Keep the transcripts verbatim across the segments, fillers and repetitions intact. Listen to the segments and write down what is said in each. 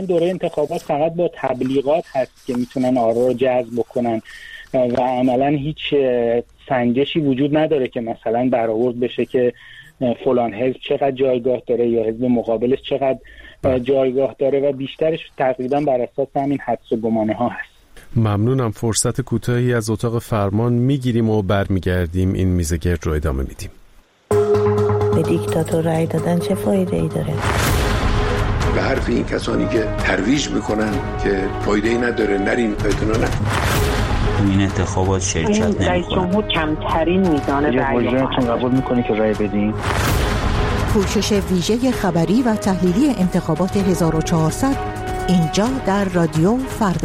دوره انتخابات فقط با تبلیغات هست که میتونن آرا رو جذب بکنن و عملا هیچ سنجشی وجود نداره که مثلا برآورد بشه که فلان حزب چقدر جایگاه داره یا حزب مقابلش چقدر جایگاه داره و بیشترش تقریبا بر اساس همین حدس و گمانه ها هست. ممنونم. فرصت کوتاهی از اتاق فرمان میگیریم و برمیگردیم این میز گرد رو ادامه میدیم. به دیکتاتور رأی دادن چه فایده ای داره؟ به حرف این کسانی که ترویج میکنن که فایده ای نداره نرین اعتنا نکنن. این انتخابات شرکت نمیکنن. رئیس جمهور کمترین میزان رأی رو قبول میکنه که رأی بدین. پوشش ویژه خبری و تحلیلی انتخابات هزار و چهارصد اینجا در رادیو فردا.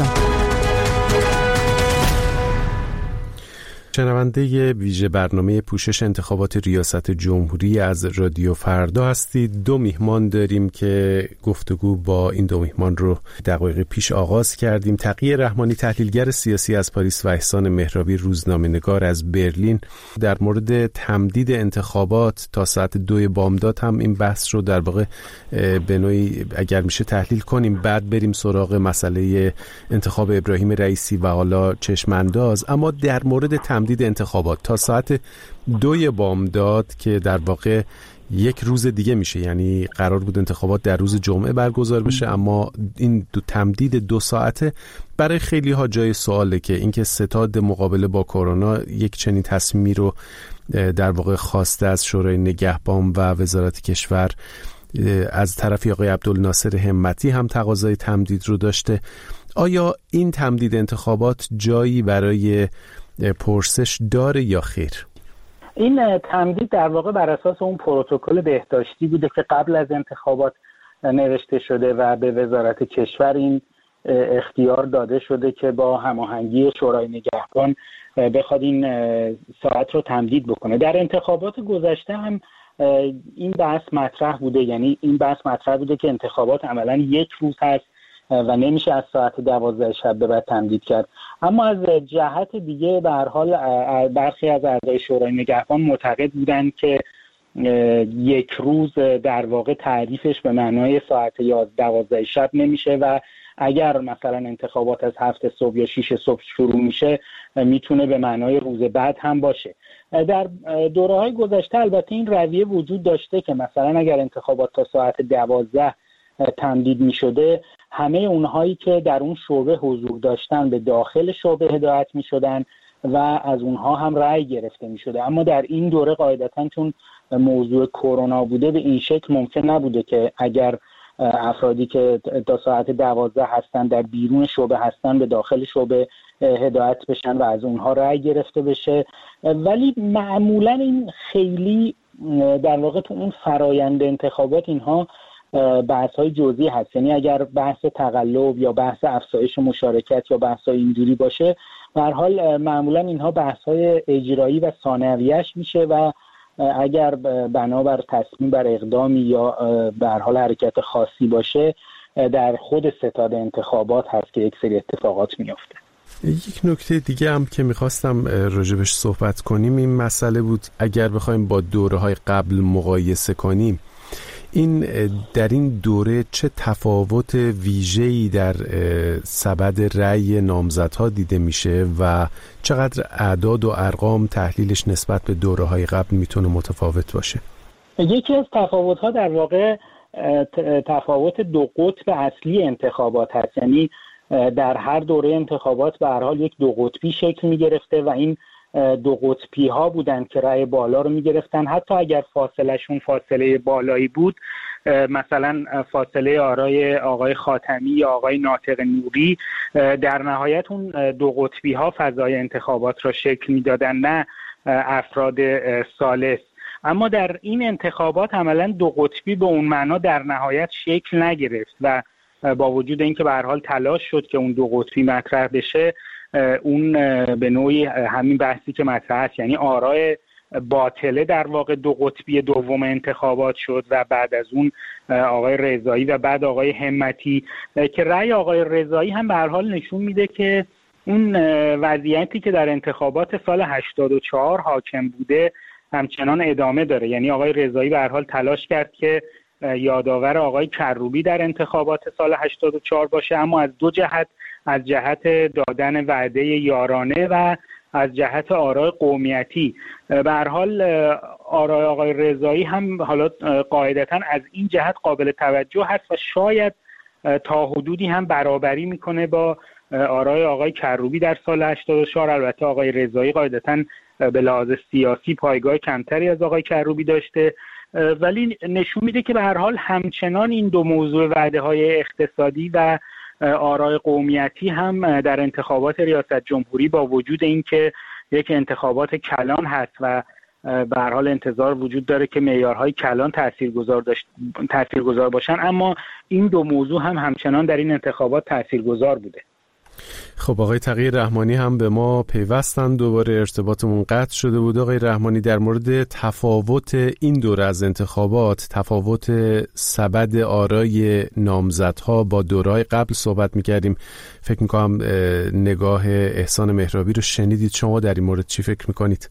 شنونده ویژه برنامه پوشش انتخابات ریاست جمهوری از رادیو فردا هستید. دو میهمان داریم که گفتگو با این دو میهمان رو دقایق پیش آغاز کردیم. تقی رحمانی تحلیلگر سیاسی از پاریس و احسان مهرابی روزنامه‌نگار از برلین در مورد تمدید انتخابات تا ساعت دو بامداد هم این بحث رو در واقع به نوعی اگر میشه تحلیل کنیم، بعد بریم سراغ مسئله انتخاب ابراهیم رئیسی و حالا چشمانداز. اما در مورد تمدید دید انتخابات تا ساعت دوی بامداد که در واقع یک روز دیگه میشه، یعنی قرار بود انتخابات در روز جمعه برگزار بشه، اما این دو تمدید دو ساعته برای خیلی ها جای سواله که اینکه ستاد مقابله با کرونا یک چنین تصمیمی رو در واقع خواسته از شورای نگهبان و وزارت کشور. از طرف آقای عبدالناصر همتی هم تقاضای تمدید رو داشته. آیا این تمدید انتخابات جایی برای پرسش داره یا خیر؟ این تمدید در واقع بر اساس اون پروتکل بهداشتی بوده که قبل از انتخابات نوشته شده و به وزارت کشور این اختیار داده شده که با هماهنگی شورای نگهبان بخواد این ساعت رو تمدید بکنه. در انتخابات گذشته هم این بحث مطرح بوده، یعنی این بحث مطرح بوده که انتخابات عملاً یک روز هست و نمیشه از ساعت دوازده شب به بعد تمدید کرد. اما از جهت دیگه به هر حال برخی از اعضای شورای نگهبان معتقد بودند که یک روز در واقع تعریفش به معنای ساعت دوازده شب نمیشه و اگر مثلا انتخابات از هفت صبح یا شش صبح شروع میشه میتونه به معنای روز بعد هم باشه. در دوره‌های گذشته البته این رویه وجود داشته که مثلا اگر انتخابات تا ساعت دوازده تمدید می شده، همه اونهایی که در اون شعبه حضور داشتن به داخل شعبه هدایت می شدن و از اونها هم رأی گرفته می شده. اما در این دوره قاعدتاً چون موضوع کرونا بوده به این شکل ممکن نبوده که اگر افرادی که تا ساعت دوازده هستن در بیرون شعبه هستن به داخل شعبه هدایت بشن و از اونها رأی گرفته بشه. ولی معمولاً این خیلی در واقع تو اون فرایند انتخابات اینها بحث‌های جزئی هست، یعنی اگر بحث تقلب یا بحث افزایش مشارکت یا بحث‌های اینجوری باشه به هر حال معمولا اینها بحث‌های اجرایی و ثانویه‌اش میشه و اگر بنابر تصمیم بر اقدامی یا به هر حال حرکت خاصی باشه در خود ستاد انتخابات هست که یک سری اتفاقات میفته. یک نکته دیگه هم که میخواستم راجبش صحبت کنیم این مسئله بود، اگر بخوایم با دوره‌های قبل مقایسه کنیم این در این دوره چه تفاوت ویژه‌ای در سبد رأی نامزدها دیده میشه و چقدر اعداد و ارقام تحلیلش نسبت به دوره‌های قبل میتونه متفاوت باشه؟ یکی از تفاوت‌ها در واقع تفاوت دو قطب اصلی انتخابات هست، یعنی در هر دوره انتخابات به هر حال یک دو قطبی شکل می‌گرفته و این دو قطبی ها بودن که رأی بالا رو میگرفتن، حتی اگر فاصله شون فاصله بالایی بود، مثلا فاصله آرای آقای خاتمی یا آقای ناطق نوری، در نهایت اون دو قطبی ها فضای انتخابات را شکل میدادن نه افراد ثالث. اما در این انتخابات عملا دو قطبی به اون معنا در نهایت شکل نگرفت و با وجود اینکه به هر حال تلاش شد که اون دو قطبی مطرح بشه، اون به نوعی همین بحثی که مطرح است، یعنی آرای باطله در واقع دو قطبی دوم انتخابات شد و بعد از اون آقای رضایی و بعد آقای همتی که رأی آقای رضایی هم به هر حال نشون میده که اون وضعیتی که در انتخابات سال هشتاد و چهار حاکم بوده همچنان ادامه داره. یعنی آقای رضایی به هر حال تلاش کرد که یادآور آقای کروبی در انتخابات سال هشتاد و چهار باشه، اما از دو جهت، از جهت دادن وعده یارانه و از جهت آرای قومیتی. به هر حال آرای آقای رضایی هم حالا قاعدتاً از این جهت قابل توجه هست و شاید تا حدودی هم برابری میکنه با آرای آقای کروبی در سال هشتاد و چهار. البته آقای رضایی قاعدتاً به لحاظ سیاسی پایگاه کمتری از آقای کروبی داشته، ولی نشون میده که به هر حال همچنان این دو موضوع وعده‌های اقتصادی و آرای قومیتی هم در انتخابات ریاست جمهوری با وجود اینکه یک انتخابات کلان هست و به هر حال انتظار وجود داره که معیارهای کلان تاثیرگذار داشت تاثیرگذار باشن، اما این دو موضوع هم همچنان در این انتخابات تاثیرگذار بوده. خب آقای تقی رحمانی هم به ما پیوستن، دوباره ارتباطمون قطع شده بود. آقای رحمانی، در مورد تفاوت این دوره از انتخابات، تفاوت سبد آرای نامزدها با دورهای قبل صحبت می‌کردیم. فکر می‌کنم نگاه احسان مهرابی رو شنیدید. شما در این مورد چی فکر می‌کنید؟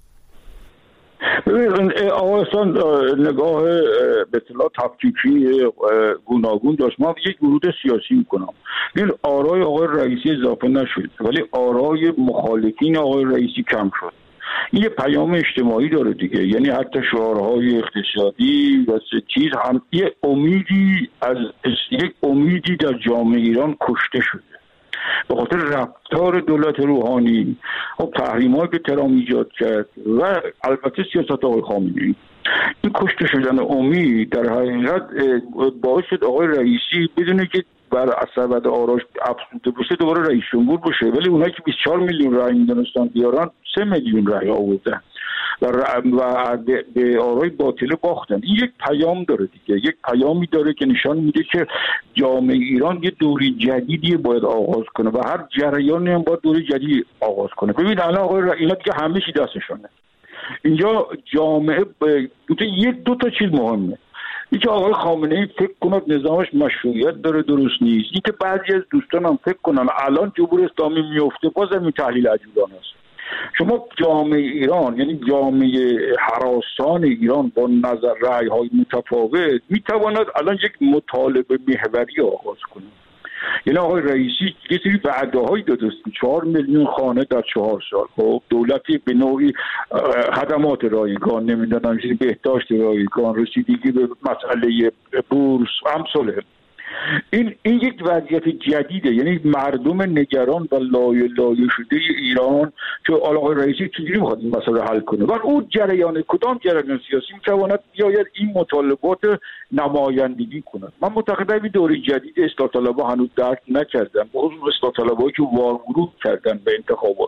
ببینید آقای احسان نگاه به اصطلاح تفکیکی گوناگون داشت. من یک ورود سیاسی میکنم. این آرای آقای رئیسی اضافه نشد ولی آرای مخالفین آقای رئیسی کم شد. این یه پیام اجتماعی داره دیگه، یعنی حتی شعارهای اقتصادی و چیز هم یه امیدی از یک امیدی در جامعه ایران کشته شده به خاطر رفتار دولت روحانی، خب تحریم‌هایی که ترامپ ایجاد کرد و البته سیاست آقای خامنه‌ای. این کشته شدن امید در حقیقت باعث شد آقای رئیسی بدونه که بر سبد آراش افزوده بشه دوباره رئیس جمهور بشه، ولی اونایی که بیست و چهار میلیون رای میدونستان بیارن سه میلیون رای آوردن و, و به آرای باطله باختن. این یک پیام داره دیگه، یک پیامی داره که نشان میده که جامعه ایران یه دوری جدیدی باید آغاز کنه و هر جریانی هم باید دوری جدید آغاز کنه. ببین الان آقای اینا دیگه همه چی دستشونه. اینجا جامعه دو یک دو تا چیز مهمه. اینکه آقای خامنه‌ای فکر کنه نظامش مشروعیت داره درست نیست. اینکه بعضی از دوستانم فکر کنن الان جمهوری اسلامی میفته، بازم این تحلیل عجولانه است. شما جامعه ایران یعنی جامعه هراسان ایران با نظر رأی‌های متفاوت میتواند الان یک مطالبه محوری آغاز کنه. یعنی آقای رئیسی یه سری وعده‌هایی داده است، چهار میلیون خانه در چهار سال، خب دولتی به نوعی خدمات رایگان، نمیدونم چیزی بهداشت رایگان، رسیدگی به مسئله بورس، امثال این این یک وضعیت جدیده. یعنی مردم نگران و لایه لایه شده ایران که آقای رئیسی چجوری میخواد این مسئله حل کنه و اون جریان کدام جریان سیاسی میتواند بیاید این مطالبات نمایندگی کند. من معتقدم این دوره جدید اصلاح طلبها هنوز درک نکردن، به خصوص اصلاح طلبهایی که وارورود کردن به انتخابات.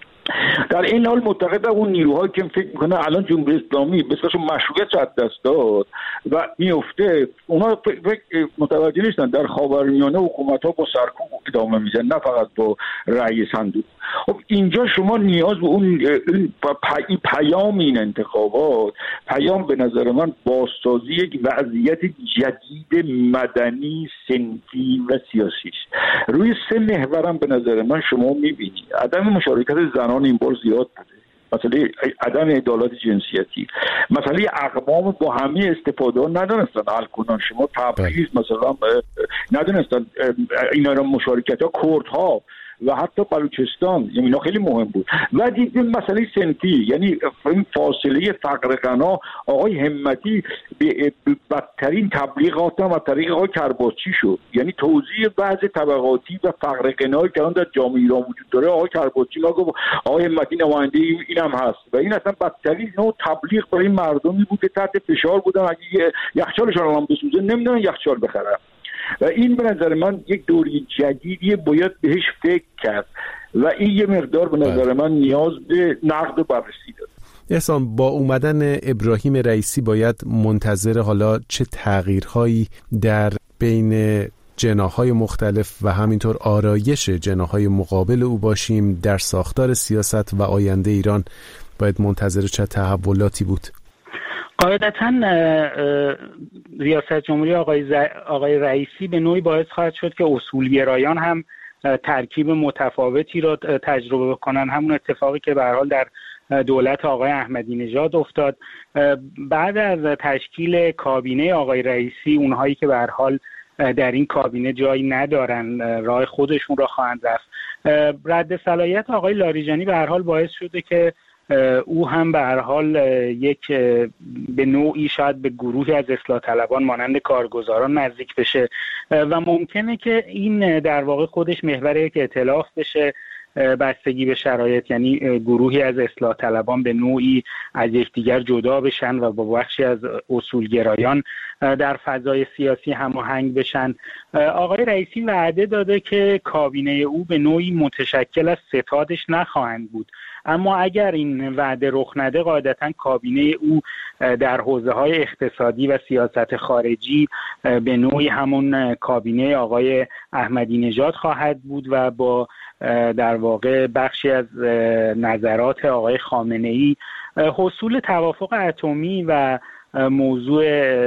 در این حال معتقدم اون نیروهایی که فکر میکنه الان جمهوری اسلامی بسیارشون مشروعیت از دست داد و میفته، اونا فکر متوجه نیستن در خاورمیانه حکومت‌ها با سرکوب ادامه میدن، نه فقط با رأی صندوق. خب اینجا شما نیاز به اون پی پیام این انتخابات، پیام به نظر من بازسازی یک وضعیت جدید مدنی، صنفی و سیاسی است. روی سه محورم به نظر من شما میبینید عدم مشارکت زنان این بار زیاد بوده، مسئله عدم عدالت جنسیتی، مسئله اقوام با همه استفاده ها ندونستن حل کنن. شما تبریز مثلا ندونستن اینا را مشارکت ها، کردها و حتی بلوچستان، یعنی اینا خیلی مهم بود. و دیدیم مسئله صنفی، یعنی این فاصله فقر غنا. آقای همتی به بدترین تبلیغات هم از طریق آقای کرباسچی شد، یعنی توزیع بعض طبقاتی و فقر غنایی که الان در جامعه ایران وجود داره. آقای کرباسچی ما گفت آقای همتی نماینده این هم هست و این اصلا بدترین نوع تبلیغ برای مردمی بود که تحت فشار بودن، اگه یخچالشون هم بسوزه نمیدونن یخچال بخرن. و این به نظر من یک دوری جدیدی باید بهش فکر کرد و این یه مقدار به نظر من نیاز به نقد و بررسی داره. احسان، با اومدن ابراهیم رئیسی باید منتظر حالا چه تغییرهایی در بین جناح‌های مختلف و همینطور آرایش جناح‌های مقابل او باشیم در ساختار سیاست و آینده ایران؟ باید منتظر چه تحولاتی بود؟ قاعدتاً ریاست جمهوری آقای, ز... آقای رئیسی به نوعی باعث خواهد شد که اصولگرایان هم ترکیب متفاوتی را تجربه کنن. همون اتفاقی که به هر حال در دولت آقای احمدی نژاد افتاد. بعد از تشکیل کابینه آقای رئیسی، اونهایی که به هر حال در این کابینه جایی ندارن راه خودشون را خواهند رفت. رد صلاحیت آقای لاریجانی به هر حال باعث شده که او هم به هر حال یک به نوعی شاید به گروهی از اصلاح طلبان مانند کارگزاران نزدیک بشه و ممکنه که این در واقع خودش محور یک ائتلاف بشه، بستگی به شرایط، یعنی گروهی از اصلاح طلبان به نوعی از یکدیگر جدا بشن و با بخشی از اصولگرایان در فضای سیاسی هماهنگ بشن. آقای رئیسی وعده داده که کابینه او به نوعی متشکل از ستادش نخواهند بود، اما اگر این وعده رخ نده قاعدتاً کابینه او در حوزه‌های اقتصادی و سیاست خارجی به نوعی همون کابینه آقای احمدی نژاد خواهد بود و با در واقع بخشی از نظرات آقای خامنه‌ای. حصول توافق اتمی و موضوع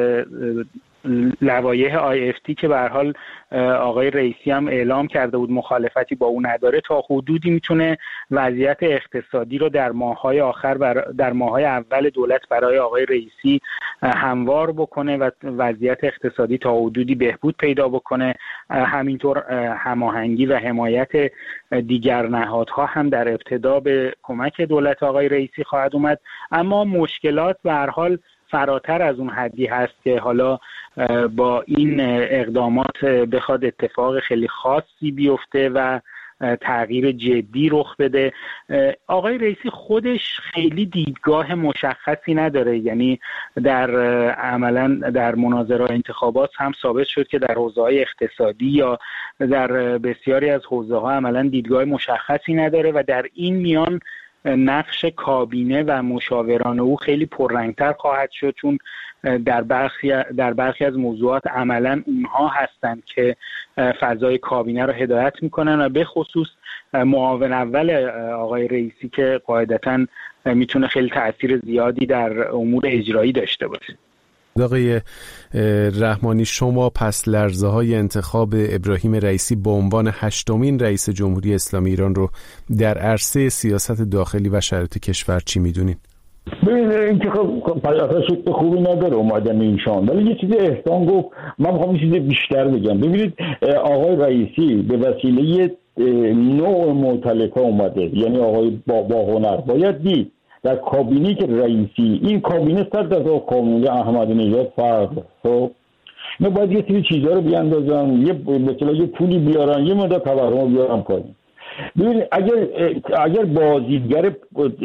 لوایح آی اف تی که به هر حال آقای رئیسی هم اعلام کرده بود مخالفتی با اون نداره، تا حدودی میتونه وضعیت اقتصادی رو در ماه‌های آخر بر... در ماه‌های اول دولت برای آقای رئیسی هموار بکنه و وضعیت اقتصادی تا حدودی بهبود پیدا بکنه. همینطور هماهنگی و حمایت دیگر نهادها هم در ابتدا به کمک دولت آقای رئیسی خواهد اومد، اما مشکلات به هر حال فراتر از اون حدی هست که حالا با این اقدامات بخواد اتفاق خیلی خاصی بیفته و تغییر جدی رخ بده. آقای رئیسی خودش خیلی دیدگاه مشخصی نداره، یعنی در عملا در مناظره انتخابات هم ثابت شد که در حوزه‌های اقتصادی یا در بسیاری از حوزه‌ها عملا دیدگاه مشخصی نداره و در این میان نقش کابینه و مشاوران او خیلی پررنگتر خواهد شد، چون در برخی در برخی از موضوعات عملاً اونها هستند که فضای کابینه رو هدایت میکنن و به خصوص معاون اول آقای رئیسی که قاعدتاً میتونه خیلی تأثیر زیادی در امور اجرایی داشته باشه. آقای رحمانی، شما پس لرزه های انتخاب ابراهیم رئیسی به عنوان هشتمین رئیس جمهوری اسلامی ایران رو در عرصه سیاست داخلی و شرایط کشور چی میدونین؟ ببینید انتخاب پایه‌اش خوبی نداره اومدن ایشان، ولی یه چیز احسان گفت، من میخوام یه چیز بیشتر بگم. ببینید آقای رئیسی به وسیله نوع مؤتلفه اومده، یعنی آقای با, با هنر باید دید در کابینه که رئیسی، این کابینه صد از کابینه احمدی نژاد فرق خب نه باید یه سری چیزا رو بیاندازن، یه مثلا یه پولی بیارن، یه مدت تورم بیارن پایین. ببینید اگر اگر بازیگر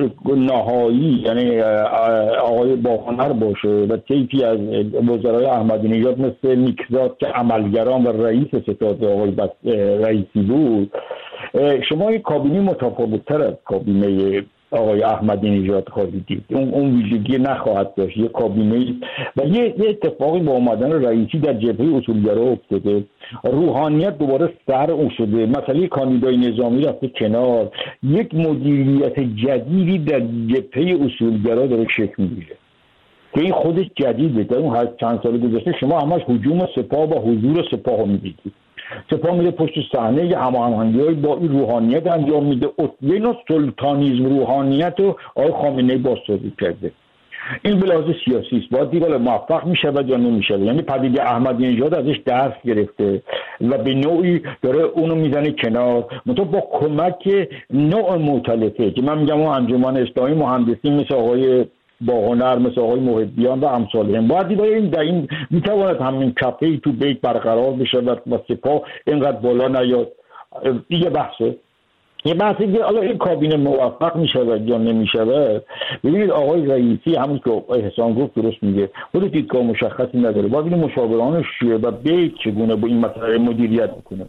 نهایی یعنی آقای با هنر باشه و طیفی از وزرای احمدی نژاد مثل نیکزاد که عملگران و رئیس ستاد آقای رئیسی بود، شما یک کابینه متفاوت‌تر از کابینه آقای احمدی نژاد خواهید دید. اون اون ویژگی نخواهد داشت. یک کابینه و یه اتفاقی با اومدن رئیسی در جبهه اصولگرا افتاده، روحانیت دوباره سر اون شده، مسئله کاندیدای نظامی رفته کنار، یک مدیریت جدیدی در جبهه اصولگرا داره شکل میگیره که این خودش جدیده. در اون هر چند سال گذشته شما همش هجوم سپاه و حضور سپاه رو میدیدید. سپاه میره پشت صحنه یه هماهنگی‌های با این روحانیت انجام میده. یه نوع سلطانیسم روحانیت رو آقای خامنه‌ای بازسازی کرده. این به لحاظ سیاسی است، باید دیگه موفق میشه و یا نمیشه. یعنی پدیده احمدی نژاد ازش درس گرفته و به نوعی داره اونو میزنه کنار، منتها با کمک نوع مختلفه که من میگم اون انجمن اسلامی مهندسی مثل آقای با هنر، مثل آقای محبیان و امثالهم، باید دیگه این در این میتواند همین کفه تو بیت برقرار بشه و سپاه اینقدر بالا نیاد. دیگه بحثه یه بحثی که حالا این کابینه موفق میشه یا نمیشه. ببینید آقای رئیسی همون که احسان گفت درست میگه، خود دیدگاه مشخصی نداره. باید ببینید مشاورانش چیه و بیت چگونه با این مسئله مدیریت میکنه.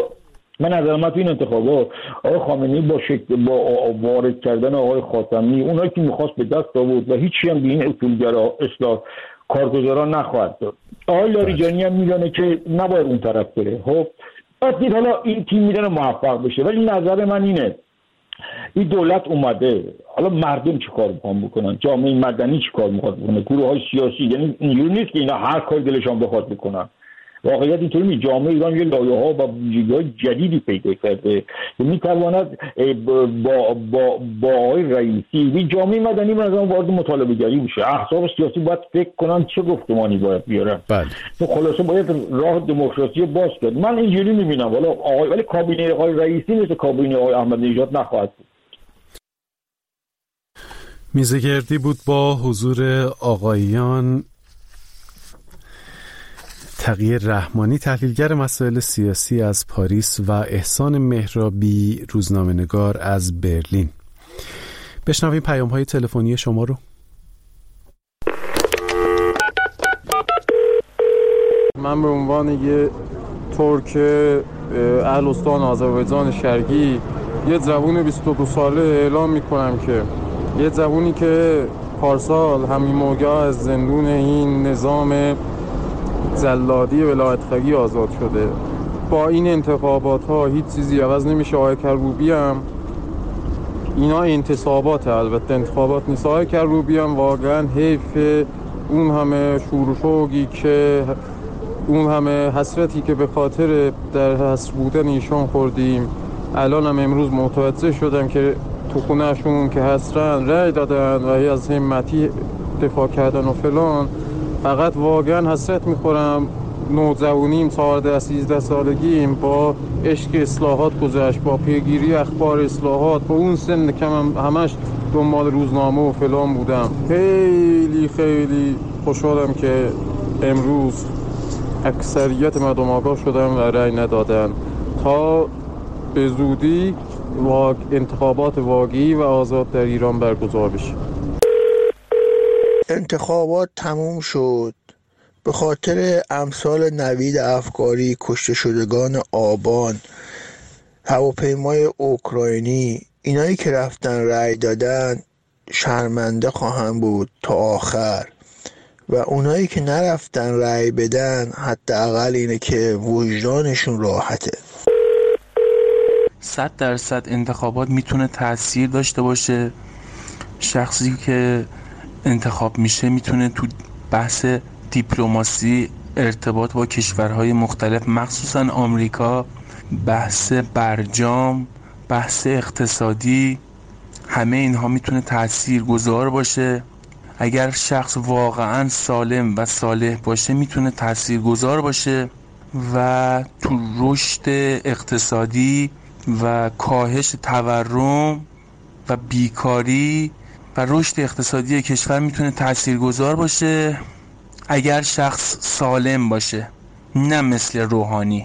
من نظر من تو این انتخابات آقای خامنه‌ای با شکل با وارد کردن آقای خاتمی، اونایی که میخواست به دست آورد و هیچی هم به این اصولگرا اصلاح کارگزاران نخواهد داد. آقای لاریجانی هم میدونه که نباید اون طرف بره. خب بعد حالا این تیم میدونه موفق بشه، ولی نظر من اینه این دولت اومده، حالا مردم چی کار میخوان بکنن، جامعه مدنی چی کار میخواد بکنه، گروه های سیاسی، یعنی اینجوری نیست که اینا هر کاری دلشان بخواد بکنن. واقعیت اینطوری نیست. جامعه ایران یه لایه‌ها و ویژگی‌های جدیدی پیدا کرده که میتواند با با با آقای رئیسی این جامعه مدنی مثلا وارد مطالبه گری بشه. احزاب سیاسی باید فکر کنن چه گفتمانی باید بیارن. بله. خلاصه باید راه دموکراسی باز کرد. من اینجوری میبینم. والا آقای ولی کابینه آقای رئیسی مثل کابینه آقای احمد نژاد نخواهد بود. میزگردی بود با حضور آقایان تقی رحمانی، تحلیلگر مسائل سیاسی از پاریس، و احسان مهرابی، روزنامه‌نگار از برلین. بشنویم پیام‌های تلفنی شما رو. من به عنوان یه ترک اهل استان آذربایجان شرقی یه جوون بیست و دو ساله اعلام میکنم که یه جوونی که پارسال همین موقع از زندون این نظام جلادی ولایت‌خویی آزاد شده، با این انتخابات ها هیچ چیزی عوض نمیشه. آقای کروبی هم اینا انتصابات، البته انتخابات نیست. آقای کروبی هم واقعا حیف اون همه شور و شوقی که اون همه حسرتی که به خاطر در حسر بودن ایشان خوردیم. الان هم امروز متوجه شدم که تو خونهشون که حسرن رأی دادن و از همتی دفاع کردن و فلان. فقط واقعا حسرت میخورم نوجوانیم، چهارده سیزده سالگیم با عشق اصلاحات گذشت، با پیگیری اخبار اصلاحات، با اون سن که هم همش دنبال روزنامه و فلان بودم. خیلی خیلی خوشحالم که امروز اکثریت مردم آگاه شدن و رأی ندادن تا به زودی انتخابات واقعی و آزاد در ایران برگزار بشه. انتخابات تموم شد. به خاطر امثال نوید افکاری، کشته شدگان آبان، هواپیمای اوکراینی، اینایی که رفتن رأی دادن شرمنده خواهند بود تا آخر، و اونایی که نرفتن رأی بدن حداقل اینه که وجدانشون راحته. صد درصد انتخابات میتونه تأثیر داشته باشه. شخصی که انتخاب میشه میتونه تو بحث دیپلماسی، ارتباط با کشورهای مختلف، مخصوصا آمریکا، بحث برجام، بحث اقتصادی، همه اینها میتونه تأثیر گذار باشه. اگر شخص واقعا سالم و صالح باشه میتونه تأثیر گذار باشه و تو رشد اقتصادی و کاهش تورم و بیکاری و رشد اقتصادی کشور میتونه تاثیرگذار باشه اگر شخص سالم باشه، نه مثل روحانی.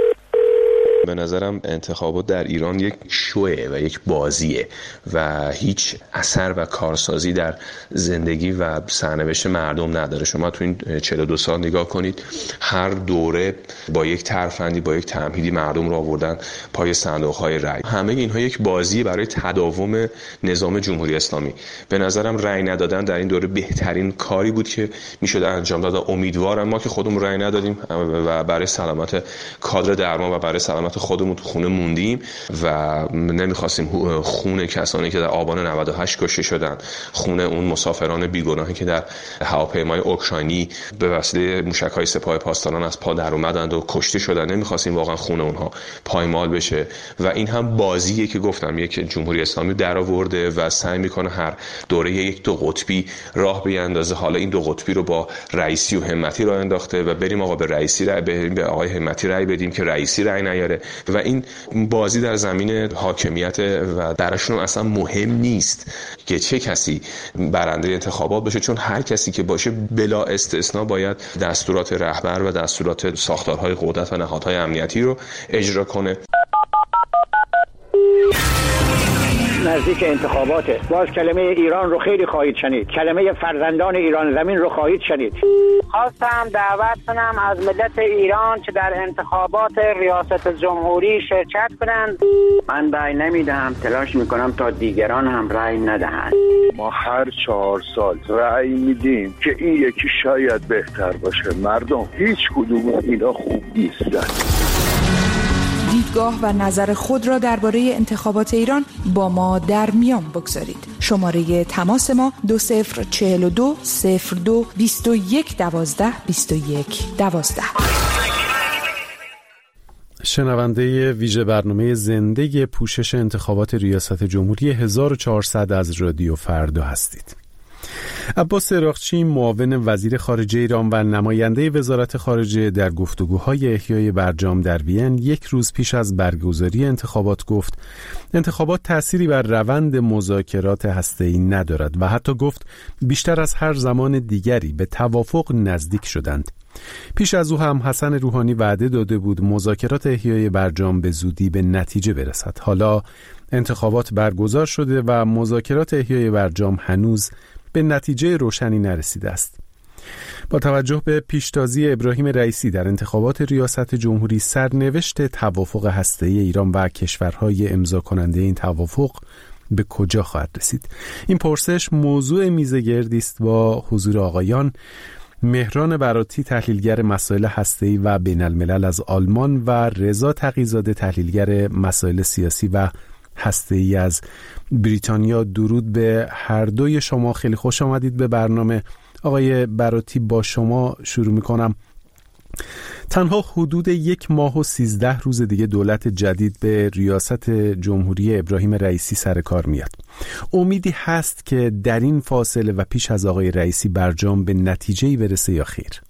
به نظرم انتخابات در ایران یک شوه و یک بازیه و هیچ اثر و کارسازی در زندگی و سرنوشت مردم نداره. شما تو این چهل و دو سال نگاه کنید، هر دوره با یک ترفندی، با یک تمهیدی مردم رو آوردن پای صندوق‌های رأی. همه اینها یک بازی برای تداوم نظام جمهوری اسلامی. به نظرم رأی ندادن در این دوره بهترین کاری بود که میشد انجام داد. امیدوارم ما که خودمون رأی ندادیم و برای سلامت کادر درمان و برای سلامت خودمون تو خونه موندیم و نمیخواستیم خون کسانی که در آبان نود و هشت کشته شدن، خون اون مسافران بیگناهی که در هواپیمای اوکراینی به وسیله موشک‌های سپاه پاسداران از پا در اومدند و کشته شدن، نمیخواستیم واقعا خون اونها پایمال بشه. و این هم بازیه که گفتم یک جمهوری اسلامی درآورده و سعی میکنه هر دوره یک دو قطبی راه بیاندازه. حالا این دو قطبی رو با رئیسی و همتی راه انداخته و بریم آقا به رئیسی رأی بدیم، به آقای همتی رأی بدیم که رئیسی رأی نیاره. و این بازی در زمین حاکمیت و درشون اصلا مهم نیست که چه کسی برنده انتخابات بشه، چون هر کسی که باشه بلا استثناء باید دستورات رهبر و دستورات ساختارهای قدرت و نهادهای امنیتی رو اجرا کنه. نزدیک انتخاباته. باز کلمه ایران رو خیلی خواهید شنید، کلمه فرزندان ایران زمین رو خواهید شنید. خواستم دعوت کنم از ملت ایران که در انتخابات ریاست جمهوری شرکت کنند. من رأی نمیدهم، تلاش میکنم تا دیگران هم رأی ندهند. ما هر چهار سال رأی میدیم که این یکی شاید بهتر باشه. مردم هیچ کدوم اینا خوب نیستن. دیدگاه و نظر خود را درباره انتخابات ایران با ما در میان بگذارید. شماره تماس ما دو صفر چهل و دو صفر دو بیست و یک دوازده بیست و یک دوازده. شنونده ویژه برنامه زنده پوشش انتخابات ریاست جمهوری هزار و چهارصد از رادیو فردا هستید. عباس عراقچی، معاون وزیر خارجه ایران و نماینده وزارت خارجه، در گفتگوهای احیای برجام در وین یک روز پیش از برگزاری انتخابات گفت انتخابات تأثیری بر روند مذاکرات هسته‌ای ندارد و حتی گفت بیشتر از هر زمان دیگری به توافق نزدیک شدند. پیش از او هم حسن روحانی وعده داده بود مذاکرات احیای برجام به زودی به نتیجه برسد. حالا انتخابات برگزار شده و مذاکرات احیای برجام هنوز به نتیجه روشنی نرسیده است. با توجه به پیشتازی ابراهیم رئیسی در انتخابات ریاست جمهوری، سرنوشت توافق هسته‌ای ایران و کشورهای امضا کننده این توافق به کجا خواهد رسید؟ این پرسش موضوع میزه گردی است با حضور آقایان مهران براتی، تحلیلگر مسائل هسته‌ای و بین الملل از آلمان، و رضا تقی‌زاده، تحلیلگر مسائل سیاسی و هسته‌ای از بریتانیا. درود به هر دوی شما، خیلی خوش آمدید به برنامه. آقای براتی، با شما شروع می‌کنم. تنها حدود یک ماه و سیزده روز دیگه دولت جدید به ریاست جمهوری ابراهیم رئیسی سر کار میاد. امیدی هست که در این فاصله و پیش از آقای رئیسی برجام به نتیجه‌ای برسه یا خیر؟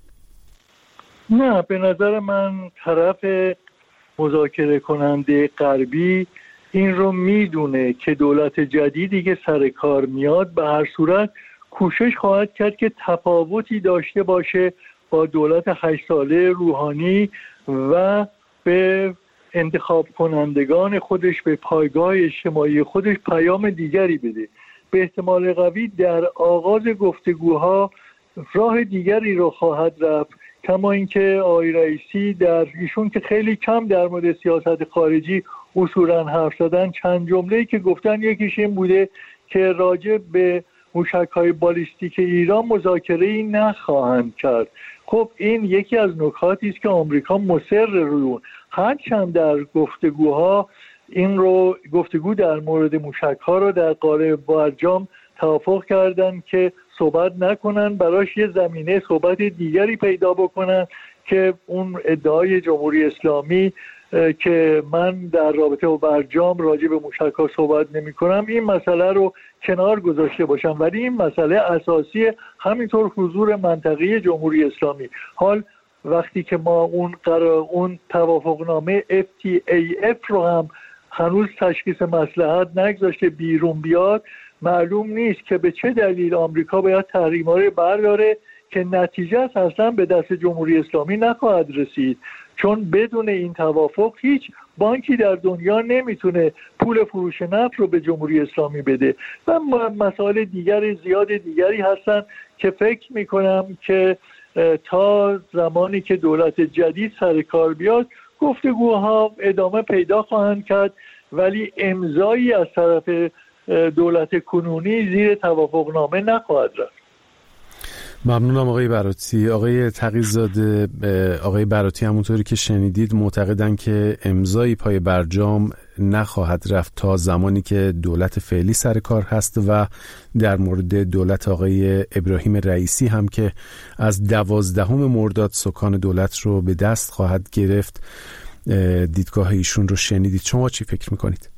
نه، به نظر من طرف مذاکره کننده غربی این رو میدونه که دولت جدیدی که سر کار میاد به هر صورت کوشش خواهد کرد که تفاوتی داشته باشه با دولت هشت ساله روحانی و به انتخاب کنندگان خودش، به پایگاه اجتماعی خودش پیام دیگری بده. به احتمال قوی در آغاز گفتگوها راه دیگری رو خواهد رفت، کما اینکه آقای رئیسی در ایشون که خیلی کم در مورد سیاست خارجی اصولا حرف زدن، چند جمله‌ای که گفتن یکیش این بوده که راجع به موشک‌های بالیستیک ایران مذاکره‌ای نخواهند کرد. خب این یکی از نکاتی است که آمریکا مصر روی اون، هرچند در گفتگوها این رو گفتگو در مورد موشک‌ها رو در قالب برجام توافق کردن که صحبت نکنن، براش یه زمینه صحبت دیگری پیدا بکنن که اون ادعای جمهوری اسلامی که من در رابطه با برجام راجع به موشک‌ها صحبت نمی‌کنم، این مسئله رو کنار گذاشته باشم، ولی این مسئله اساسی، همینطور حضور منطقی جمهوری اسلامی. حال وقتی که ما اون قرار اون توافقنامه اف تی ای اف رو هم هنوز تشخیص مصلحت نگذاشته بیرون بیاد، معلوم نیست که به چه دلیل آمریکا باید تحریم‌ها رو برداره که نتیجه اصلا به دست جمهوری اسلامی نخواهد رسید، چون بدون این توافق هیچ بانکی در دنیا نمیتونه پول فروش نفت رو به جمهوری اسلامی بده و مسائل دیگر زیاد دیگری هستن که فکر میکنم که تا زمانی که دولت جدید سر کار بیاد گفتگوها ادامه پیدا خواهند کرد، ولی امضایی از طرف دولت کنونی زیر توافقنامه نخواهد رفت. ممنونم آقای براتی. آقای تقی‌زاده، آقای براتی همونطوری که شنیدید معتقدن که امضای پای برجام نخواهد رفت تا زمانی که دولت فعلی سر کار هست و در مورد دولت آقای ابراهیم رئیسی هم که از دوازدهم مرداد سکان دولت رو به دست خواهد گرفت دیدگاه ایشون رو شنیدید. شما چی فکر میکنید؟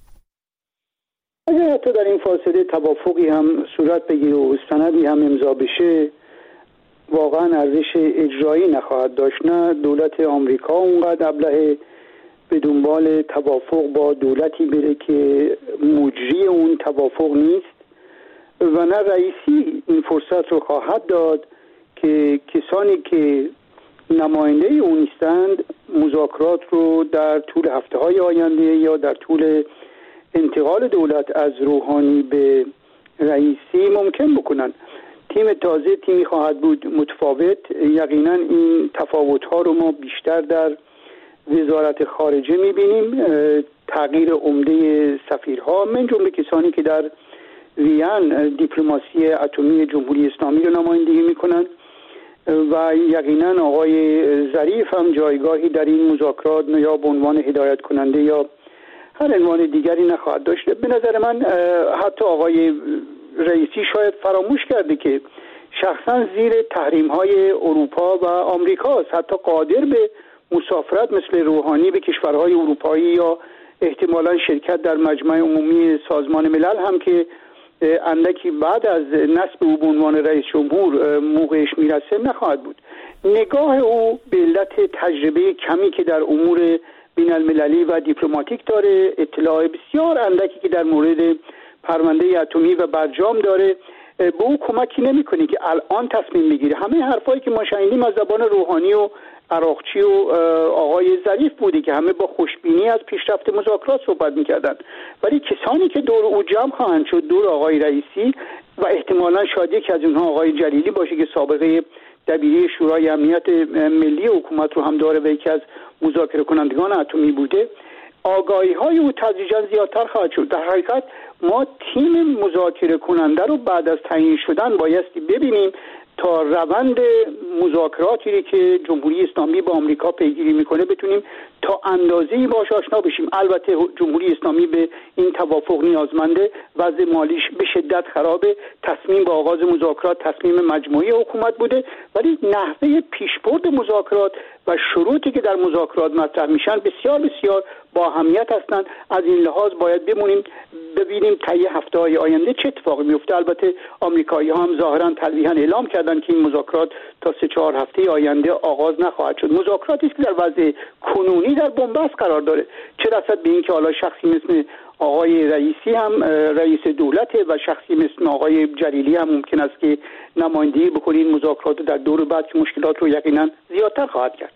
اگر حتی در این فاصله توافقی هم صورت بگیره و سندی هم امضا بشه، واقعا ارزش اجرایی نخواهد داشت. نه دولت آمریکا اونقدر ابله به دنبال توافق با دولتی بره که مجری اون توافق نیست و نه رئیسی این فرصت رو خواهد داد که کسانی که نماینده اون نیستند مذاکرات رو در طول هفته های آینده یا در طول انتقال دولت از روحانی به رئیسی ممکن بکنن. تیم تازه تیمی خواهد بود متفاوت. یقینا این تفاوت ها رو ما بیشتر در وزارت خارجه میبینیم. تغییر عمده سفیرها من جمله کسانی که در وین دیپلماسی اتمی جمهوری اسلامی رو نمایندگی میکنن و یقینا آقای ظریف هم جایگاهی در این مذاکرات یا به عنوان هدایت کننده یا هر عنوان دیگری نخواهد داشت. به نظر من حتی آقای رئیسی شاید فراموش کرده که شخصا زیر تحریم های اروپا و آمریکا است، حتی قادر به مسافرت مثل روحانی به کشورهای اروپایی یا احتمالاً شرکت در مجمع عمومی سازمان ملل هم که اندکی بعد از نصب او به عنوان رئیس جمهور موقعش میرسه نخواهد بود. نگاه او به علت تجربه کمی که در امور بین المللی و دیپلماتیک داره، اطلاع بسیار اندکی که در مورد پرونده اتمی و برجام داره، به او کمکی نمی‌کنه که الان تصمیم بگیره. همه حرفایی که ما شنیدیم از زبان روحانی و عراقچی و آقای ظریف بوده که همه با خوشبینی از پیشرفت مذاکرات صحبت می‌کردن، ولی کسانی که دور او جمع خواهند شد دور آقای رئیسی و احتمالاً شاید یکی از اونها آقای جلیلی باشه که سابقه دبیری شورای امنیت ملی حکومت رو هم داره و یکی از مذاکره کنندگان اتمی بوده، آگاهی های او تدریجا زیادتر خواهد شد. در حقیقت ما تیم مذاکره کننده رو بعد از تعیین شدن بایستی ببینیم تا روند مذاکراتی که جمهوری اسلامی با آمریکا پیگیری میکنه بتونیم تا اندازه‌ای باهاش آشنا بشیم. البته جمهوری اسلامی به این توافق نیازمنده، وضع مالیش به شدت خرابه، تصمیم با آغاز مذاکرات تصمیم مجموعی حکومت بوده، ولی نحوه پیشبرد مذاکرات و شروطی که در مذاکرات مطرح میشن بسیار بسیار با اهمیت هستند. از این لحاظ باید بمونیم ببینیم طی هفته‌های آینده چه اتفاقی میفته. البته آمریکایی‌ها هم ظاهراً تلویحاً اعلام کردن که این مذاکرات تا سه چهار هفته آینده آغاز نخواهد شد. مذاکراتی است که در وضع کنونی در بنبست قرار داره، چه رسد به این که حالا شخصی مثل آقای رئیسی هم رئیس دولته و شخصی مثل آقای جلیلی هم ممکن است که نمایندگی بکنه این مذاکرات در دور بعد که مشکلات رو یقینا زیادتر خواهد کرد.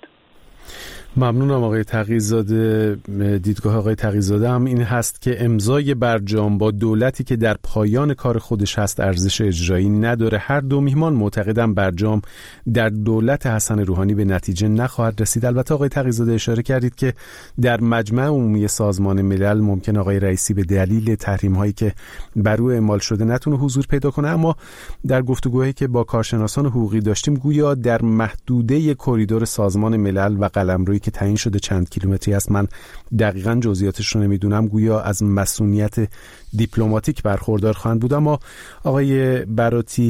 ممنونم آقای تقی‌زاده. دیدگاه آقای تقی‌زاده هم این هست که امضای برجام با دولتی که در پایان کار خودش هست ارزش اجرایی نداره. هر دو میهمان معتقدن برجام در دولت حسن روحانی به نتیجه نخواهد رسید. البته آقای تقی‌زاده اشاره کردید که در مجمع عمومی سازمان ملل ممکن آقای رئیسی به دلیل تحریم‌هایی که بر او اعمال شده نتونه حضور پیدا کنه، اما در گفتگوهایی که با کارشناسان حقوقی داشتیم گویا در محدوده کریدور سازمان ملل و قلمرویی که تعیین شده چند کیلومتری است، من دقیقاً جزئیاتش رو نمیدونم، گویا از مسئولیت دیپلماتیک برخوردار خواهند بود. اما آقای براتی،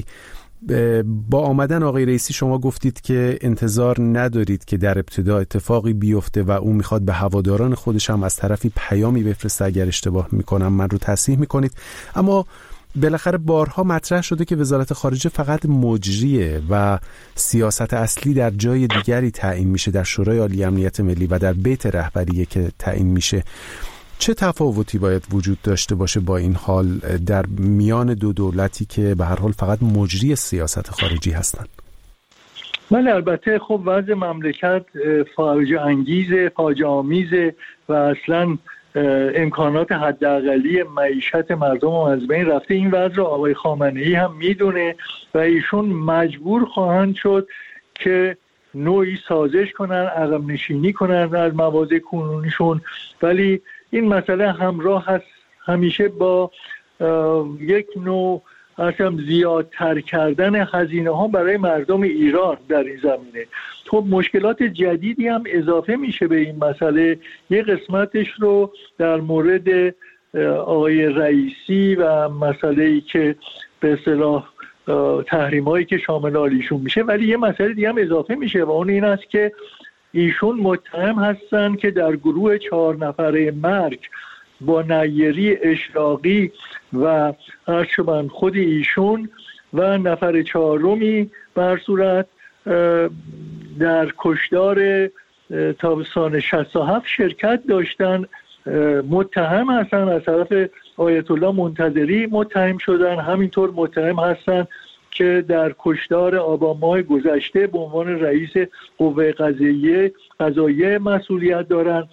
با آمدن آقای رئیسی شما گفتید که انتظار ندارید که در ابتدا اتفاقی بیفته و او میخواد به هواداران خودش هم از طرفی پیامی بفرسته. اگر اشتباه میکنم من رو تصحیح میکنید. اما بالاخره بارها مطرح شده که وزارت خارجه فقط مجریه و سیاست اصلی در جای دیگری تعیین میشه، در شورای عالی امنیت ملی و در بیت رهبریه که تعیین میشه. چه تفاوتی باید وجود داشته باشه با این حال در میان دو دولتی که به هر حال فقط مجری سیاست خارجی هستند؟ من البته خب وضع مملکت فاجعه انگیزه، فاجعه آمیزه و اصلاً امکانات حداقلی معیشت مردم از بین رفته. این وضع رو آقای خامنه‌ای هم میدونه و ایشون مجبور خواهند شد که نوعی سازش کنن، عقب نشینی کنن از مواضع کنونیشون، ولی این مسئله همراه هست همیشه با یک نوع اصلا زیادتر کردن هزینه ها برای مردم ایران در این زمینه. خب مشکلات جدیدی هم اضافه میشه به این مسئله. یه قسمتش رو در مورد آقای رئیسی و مسئله‌ای که به اصطلاح تحریمایی که شامل آلیشون میشه، ولی یه مسئله دیگه هم اضافه میشه و اون این است که ایشون متهم هستن که در گروه چهار نفره مرگ با نیری اشراقی و هرچند خود ایشون و نفر چهارمی بر صورت در کشتار تابستان شصت و هفت شرکت داشتن، متهم هستن. از طرف آیت الله منتظری متهم شدن، همینطور متهم هستن که در کشتار آبان ماه گذشته به عنوان رئیس قوه قضاییه قضاییه مسئولیت دارن.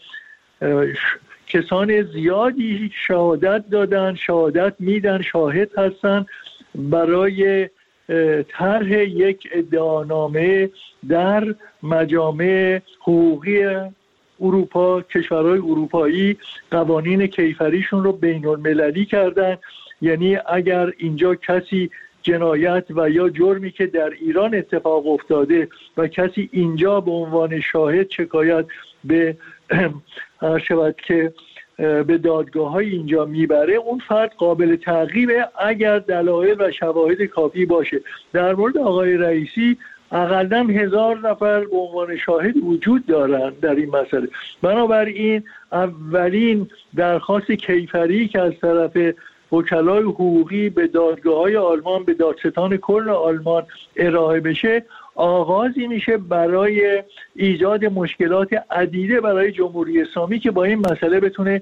کسان زیادی شهادت دادن، شهادت میدن، شاهد هستن برای طرح یک ادعانامه در مجامع حقوقی اروپا. کشورهای اروپایی قوانین کیفریشون رو بین المللی کردن، یعنی اگر اینجا کسی جنایت و یا جرمی که در ایران اتفاق افتاده و کسی اینجا به عنوان شاهد شکایت به هر شود که به دادگاه های اینجا میبره، اون فرد قابل تعقیبه اگر دلایل و شواهد کافی باشه. در مورد آقای رئیسی اقلا هزار نفر به عنوان شاهد وجود دارند در این مسئله. بنابراین اولین درخواست کیفری که از طرف وکلای حقوقی به دادگاه‌های آلمان، به دادستان کل آلمان ارائه بشه، آغازی میشه برای ایجاد مشکلات عدیده برای جمهوری اسلامی که با این مسئله بتونه